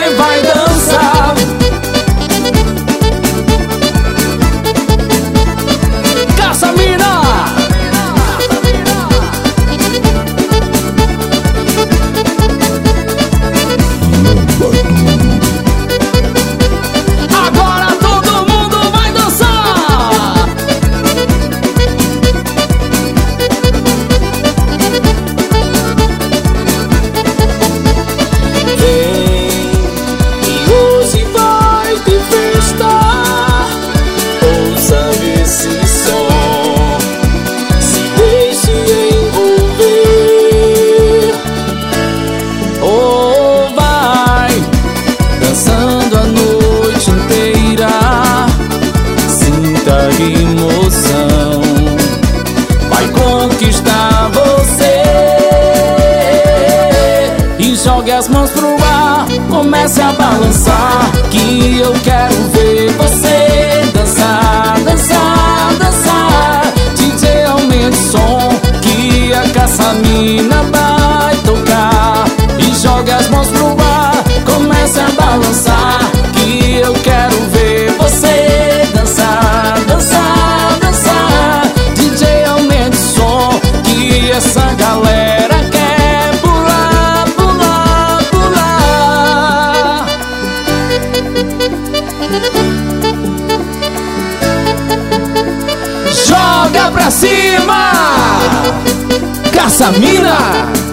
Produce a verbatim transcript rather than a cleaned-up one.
vai, vai dançar. Caçamina! Agora todo mundo vai dançar. Vem, e hoje vai ter festa. Ouça esse som, se deixe envolver. Oh, vai dançando a noite inteira. Sinta a emoção, vai conquistar você. E jogue as mãos pro ar, comece a balançar, que eu quero ver você dançar, dançar, dançar. D J, aumente o som, que a Caçamina vai tocar. E jogue as mãos pro ar, comece a balançar, que eu quero ver você dançar, dançar, dançar. D J, aumente o som, que essa galera quer pular, pular, pular. Joga pra cima, Caçamina!